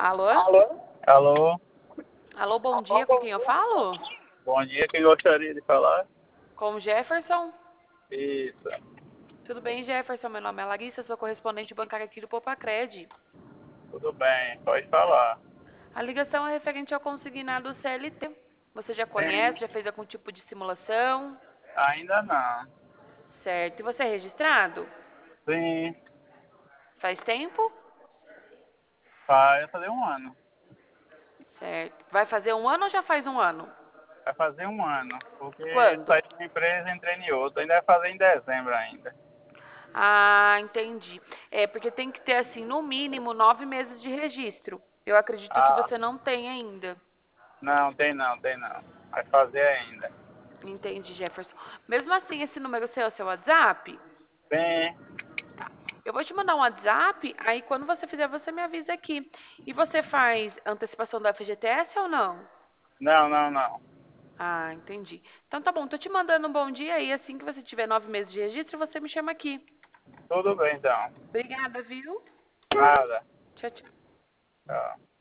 Alô? Alô, Alô, bom dia, com quem eu falo? bom dia, quem gostaria de falar? Com o Jefferson? Isso, Tudo bem, Jefferson? Meu nome é Larissa, sou correspondente bancária aqui do Popacred. tudo bem, pode falar. A ligação é referente ao consignado CLT. Você já Sim, conhece, já fez algum tipo de simulação? ainda não. Certo. E você é registrado? Sim, Faz tempo? vai fazer um ano. Certo. Vai fazer um ano ou já faz um ano? Vai fazer um ano, porque Quando? saí de uma empresa e entrei em outra. Ainda vai fazer em dezembro ainda. Ah, entendi. É, porque tem que ter, assim, no mínimo 9 meses de registro. Eu acredito que Ah, você não tem ainda. não, tem não. Vai fazer ainda. Entendi, Jefferson. Mesmo assim, esse número seu é o seu WhatsApp? Sim, Eu vou te mandar um WhatsApp, aí quando você fizer, você me avisa aqui. E você faz antecipação do FGTS ou não? não. Ah, entendi. Então tá bom, tô te mandando um bom dia e assim que você tiver 9 meses de registro, você me chama aqui. Tudo bem então. Obrigada, viu? Nada. Tchau, tchau. Tchau.